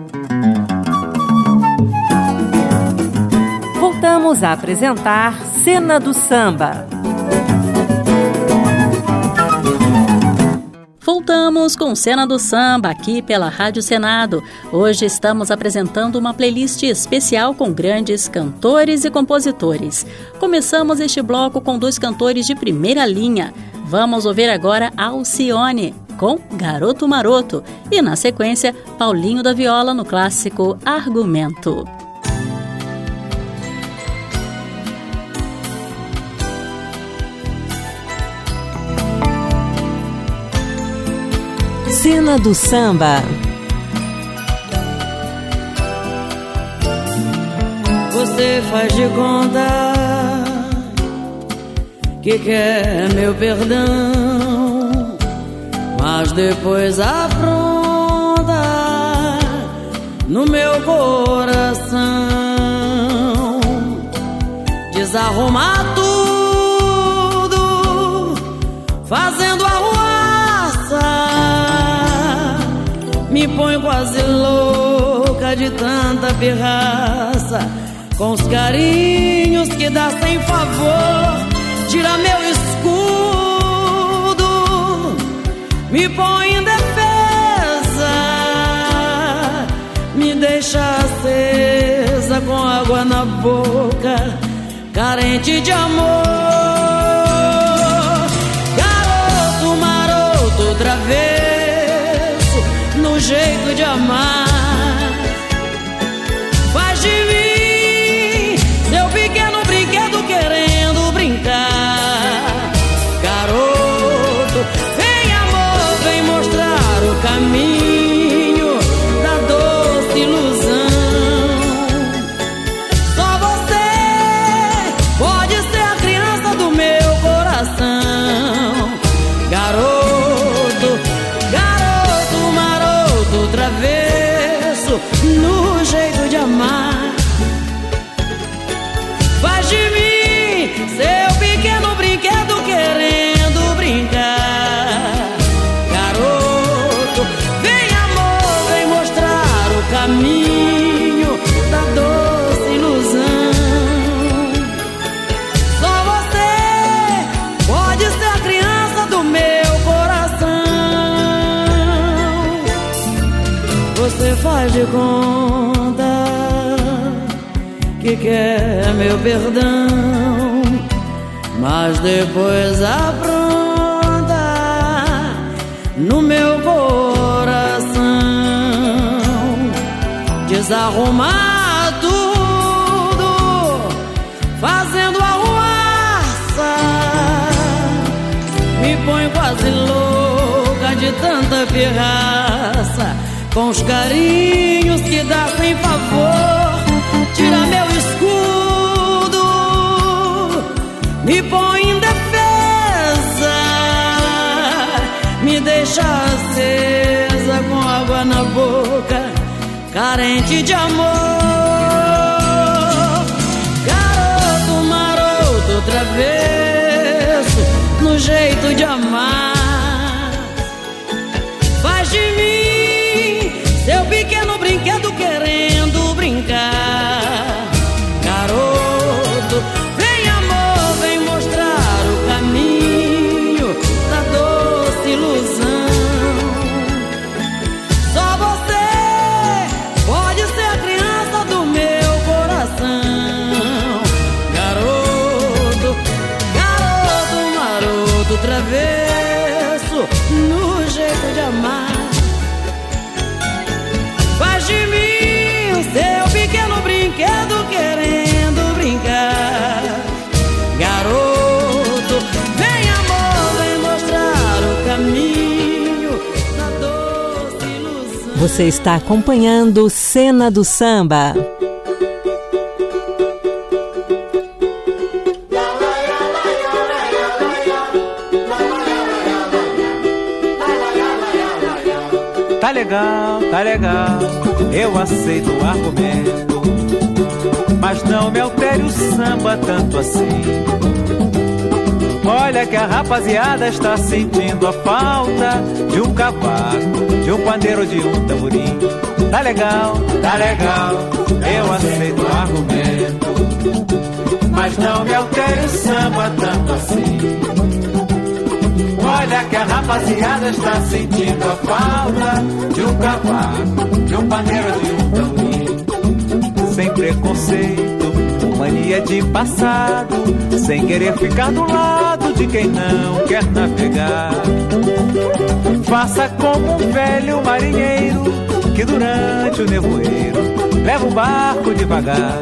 Voltamos a apresentar Cena do Samba. Voltamos com Cena do Samba aqui pela Rádio Senado. Hoje estamos apresentando uma playlist especial com grandes cantores e compositores. Começamos este bloco com 2 cantores de primeira linha. Vamos ouvir agora Alcione com Garoto Maroto e, na sequência, Paulinho da Viola no clássico Argumento. Cena do Samba. Você faz de conta que quer meu perdão, mas depois afronta no meu coração, desarrumar tudo, fazendo arruaça. Me põe quase louca de tanta pirraça, com os carinhos que dá sem favor. Tira meu escudo, me põe em defesa, me deixa acesa com água na boca, carente de amor. Garoto maroto, outra vez no jeito de amar, faz de mim seu pequeno brinquedo querendo brincar. Garoto, vem amor, vem mostrar o caminho da doce ilusão. Só você pode ser a criança do meu coração. Garoto, garoto maroto, travesso no jeito de amar, faz de mim seu pequeno brinquedo querendo brincar. Garoto, vem amor, vem mostrar o caminho da doce ilusão. Só você pode ser a criança do meu coração. Você faz de conta que quer meu perdão, mas depois apronta no meu coração, desarrumar tudo, fazendo arruaça. Me põe quase louca de tanta pirraça, com os carinhos que dá sem favor. Tira meu escudo, me põe em defesa, me deixa acesa com água na boca, carente de amor. Garoto maroto, travesso no jeito de amar, faz de mim seu pequeno brinquedo querendo brincar. Garoto, vem amor, vem mostrar o caminho da doce ilusão. Só você pode ser a criança do meu coração. Garoto, garoto maroto, travesso no jeito de amar, faz de mim seu pequeno brinquedo querendo brincar. Garoto, vem amor, vem mostrar o caminho da doce ilusão. Você está acompanhando Cena do Samba. Tá legal, eu aceito o argumento, mas não me altere o samba tanto assim. Olha que a rapaziada está sentindo a falta de um cavaco, de um pandeiro, de um tamborim. tá legal, eu aceito o argumento, mas não me altere o samba tanto assim. Olha que a rapaziada está sentindo a falta de um cavaco, de um pandeiro, de um tamborim. Sem preconceito, mania de passado, sem querer ficar do lado de quem não quer navegar. Faça como um velho marinheiro que durante o nevoeiro leva o barco devagar.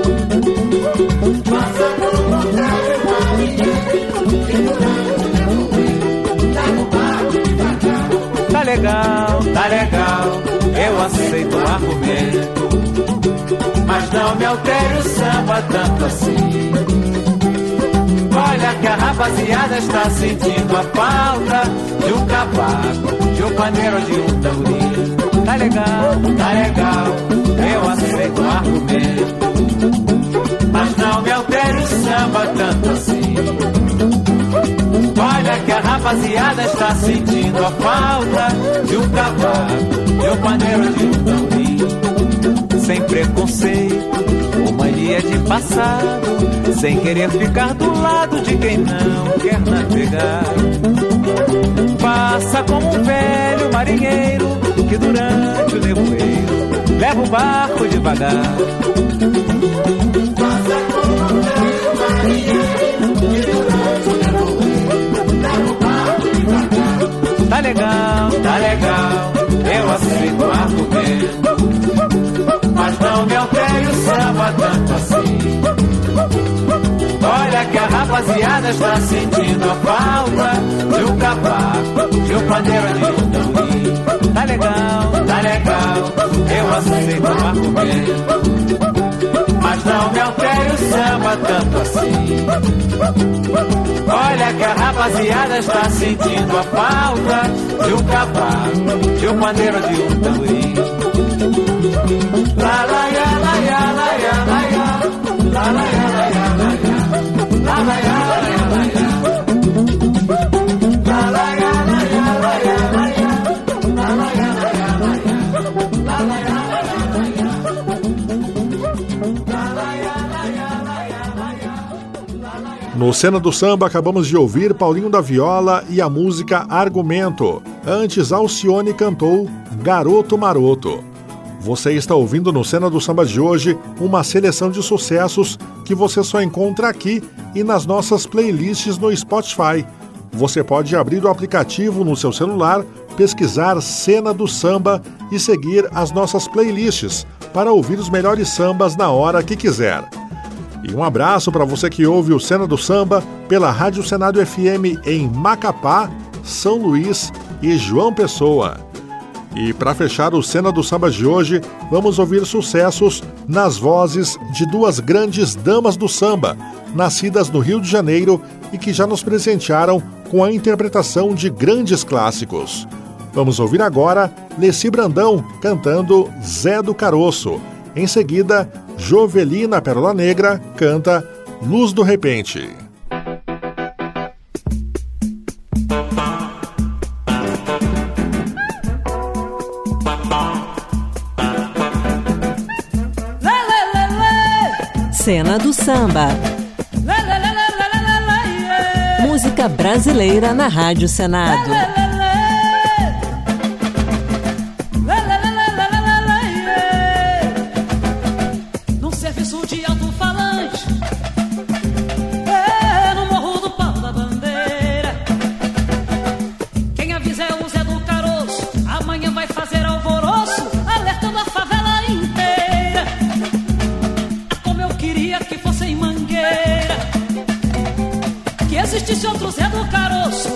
Faça como um velho marinheiro que durante o nevoeiro leva o barco devagar. Tá legal, eu aceito o argumento, mas não me altere o samba tanto assim. Olha que a rapaziada está sentindo a falta de um cavaco, de um pandeiro, de um tamborim. Tá legal, eu aceito o argumento, mas não me altere o samba tanto assim. Olha que a rapaziada está sentindo a falta de um cavaco, de um pandeiro, de um tamborim. Sem preconceito, mania de passado, sem querer ficar do lado de quem não quer navegar. Faça como um velho marinheiro que durante o nevoeiro leva o barco devagar. Faça como um velho marinheiro que durante o nevoeiro leva o barco devagar. Tá legal, eu aceito o argumento, mas não me altere o samba tanto assim. Olha que a rapaziada está sentindo a falta de um cavaco, de um pandeiro, de um tamborim. Tá legal, eu aceito o argumento, mas não me altere o samba tanto assim. Olha que a rapaziada está sentindo a falta de um cavaco, de um pandeiro, de um tamborim. La la ya la ya la ya la ya, la la ya la ya la ya, la la ya la ya la ya, la la ya la ya la ya la ya, la la ya la ya la ya, la la ya la ya la ya, la la ya la ya la ya. No Cena do Samba acabamos de ouvir Paulinho da Viola e a música Argumento. Antes Alcione cantou Garoto Maroto. Você está ouvindo no Cena do Samba de hoje uma seleção de sucessos que você só encontra aqui e nas nossas playlists no Spotify. Você pode abrir o aplicativo no seu celular, pesquisar Cena do Samba e seguir as nossas playlists para ouvir os melhores sambas na hora que quiser. E um abraço para você que ouve o Cena do Samba pela Rádio Senado FM em Macapá, São Luís e João Pessoa. E para fechar o Cena do Samba de hoje, vamos ouvir sucessos nas vozes de duas grandes damas do samba, nascidas no Rio de Janeiro e que já nos presentearam com a interpretação de grandes clássicos. Vamos ouvir agora Leci Brandão cantando Zé do Caroço. Em seguida, Jovelina Pérola Negra canta Luz do Repente. Cena do Samba. Música brasileira na Rádio Senado. Num serviço de alto-falante, no Morro do Pau da Bandeira, quem avisa é o Zé do Caroço. Amanhã vai fazer alvoroço, alertando a favela inteira. Queria que fosse em Mangueira, que existisse outro Zé do Caroço,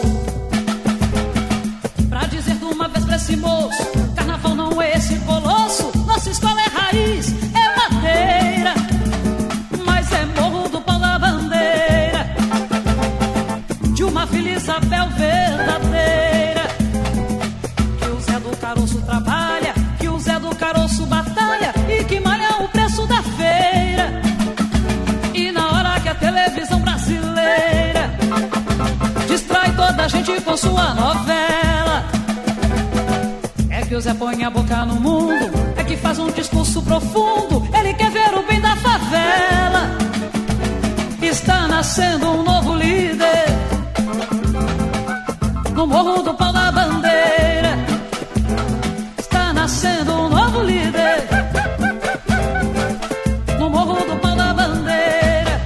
pra dizer de uma vez pra esse moço: carnaval não é esse colosso, nossa escola é raiz, é madeira, mas é Morro do Pau da Bandeira, de uma Vila Isabel verdadeira. Que o Zé do Caroço trabalha, que o Zé do Caroço batalha e que malha o preço da feira. E na hora que a televisão brasileira distrai toda a gente com sua novela, é que o Zé põe a boca no mundo, é que profundo, ele quer ver o bem da favela. Está nascendo um novo líder no Morro do Pau da Bandeira. Está nascendo um novo líder no Morro do Pau da Bandeira.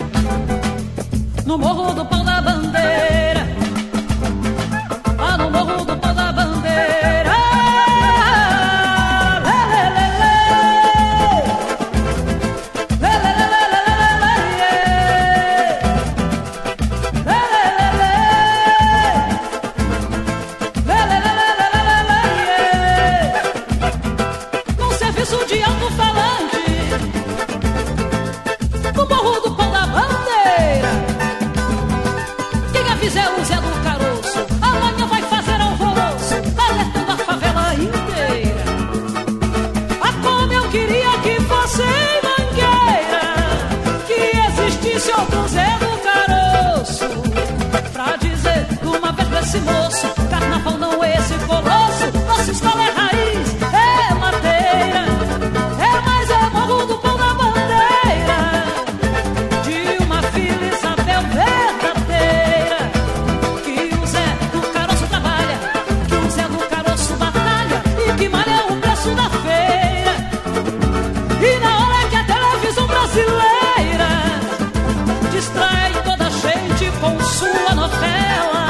No Morro do Pau da Bandeira. Ah, no Morro do Pau da Bandeira. Esse moço, carnaval não é esse colosso. Nossa escola é raiz, é madeira, é mais é Morro do Pau da Bandeira, de uma Vila Isabel verdadeira. Que o Zé do Caroço trabalha, que o Zé do Caroço batalha e que malha o preço da feira. E na hora que a televisão brasileira distrai toda a gente com sua novela,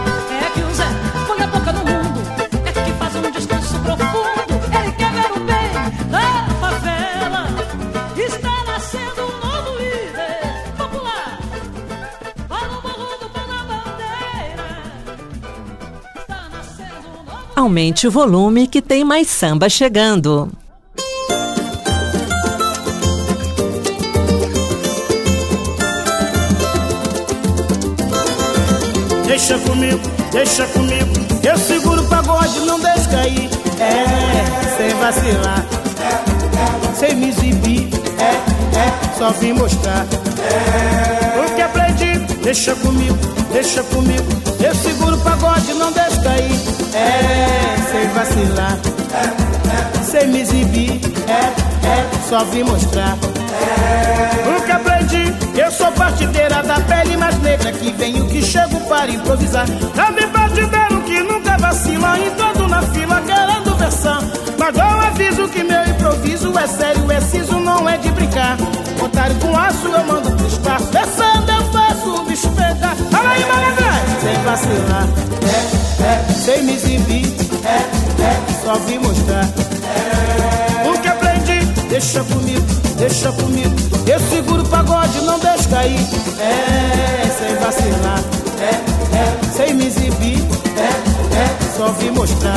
aumente o volume que tem mais samba chegando. Deixa comigo, eu seguro o pagode, não deixo cair. Sem vacilar, sem me exibir, só vim mostrar o que aprendi. Deixa comigo, eu seguro o pagode, não deixo cair. Sem vacilar, sem me exibir, só vim mostrar o que aprendi. Eu sou partideira da pele mais negra, que venho que chego para improvisar. Também partideiro que nunca vacila, entrando na fila querendo versão. Mas eu aviso que meu improviso é sério, é siso, não é de brincar. Otário com aço eu mando pro espaço, versando eu faço o bicho pegar. Fala aí, malandrão! Sem vacilar, sem me exibir, só vim mostrar o que aprendi. Deixa comigo, eu seguro o pagode, não deixo cair. Sem vacilar, sem me exibir, só vim mostrar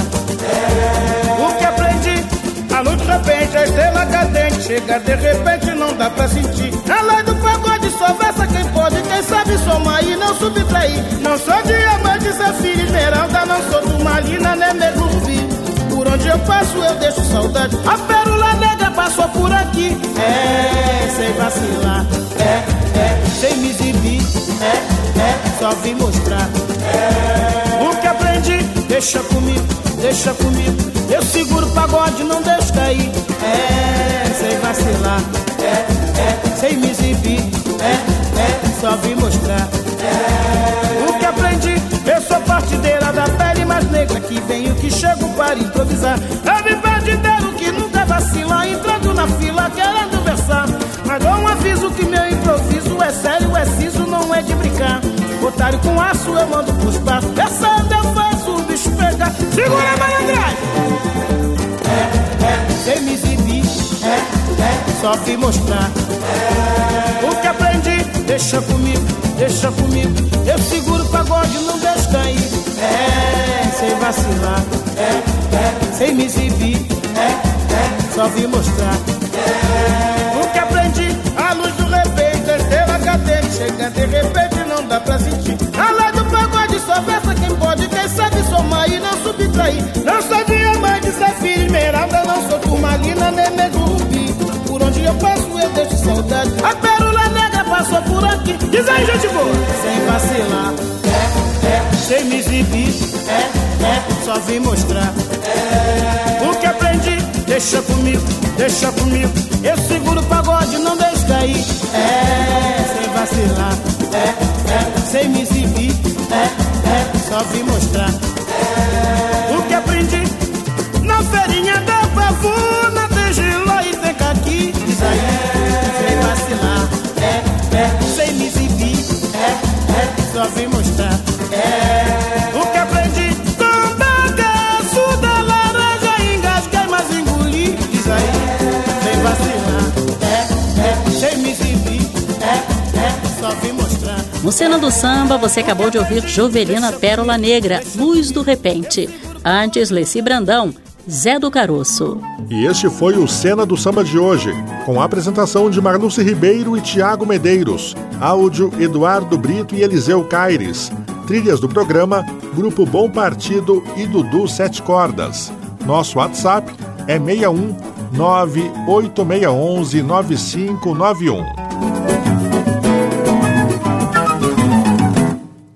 o que aprendi. A luz de repente, a estrela cadente chega de repente, não dá pra sentir. A lei do pagode só versa quem pode, quem sabe somar e não subtrair. Não sou diamante, safira, esmeralda, não sou turmalina, nem mesmo rubi. Por onde eu passo eu deixo saudade, a pérola negra passou por aqui. Sem vacilar, sem me exibir, só vim mostrar o que aprendi. Deixa comigo, eu seguro o pagode, não deixo cair. Sem vacilar, sem me exibir, só vim mostrar o que aprendi. Eu sou partideira da pele mais negra, que venho que chego para improvisar. Eu partideiro que nunca vacila, entrando na fila querendo versar. Mas dou um aviso que meu improviso é sério, é siso, não é de brincar. Otário com aço eu mando pros passos, versando eu faço o bicho pegar. Segura a malandragem! Sem me exibir, só vim mostrar o que aprendi. Deixa comigo, eu seguro o pagode, não deixo cair. Sem vacilar, sem me exibir, só vim mostrar o que aprendi. A luz do repente, a estrela cadente chega de repente, não dá pra sentir. A lei do pagode só versa quem pode, quem sabe somar e não subtrair. Não sou diamante, safira, esmeralda, não sou turmalina, nem mesmo rubi. Por onde eu passo eu deixo saudade, a pérola negra passou por aqui. Diz aí, gente boa! Sem vacilar, sem me exibir, só vim mostrar o que aprendi. Deixa comigo, deixa comigo. Eu seguro o pagode, não deixo cair. Sem vacilar. Sem me exibir. Só vim mostrar o que aprendi na feirinha da pavuna. Tem giló e tem caqui. Diz aí, sem vacilar. Sem me exibir. Só vim mostrar o que aprendi com bagaço da laranja. Engasguei, mas engoli. Diz aí, sem vacilar. Sem me exibir. Só vim mostrar. No Cena do Samba, você acabou de ouvir Jovelina Pérola Negra, Luz do Repente. Antes, Leci Brandão, Zé do Caroço. E este foi o Cena do Samba de hoje, com a apresentação de Marluce Ribeiro e Tiago Medeiros. Áudio, Eduardo Brito e Eliseu Caires. Trilhas do programa, Grupo Bom Partido e Dudu Sete Cordas. Nosso WhatsApp é 61 98611 9591.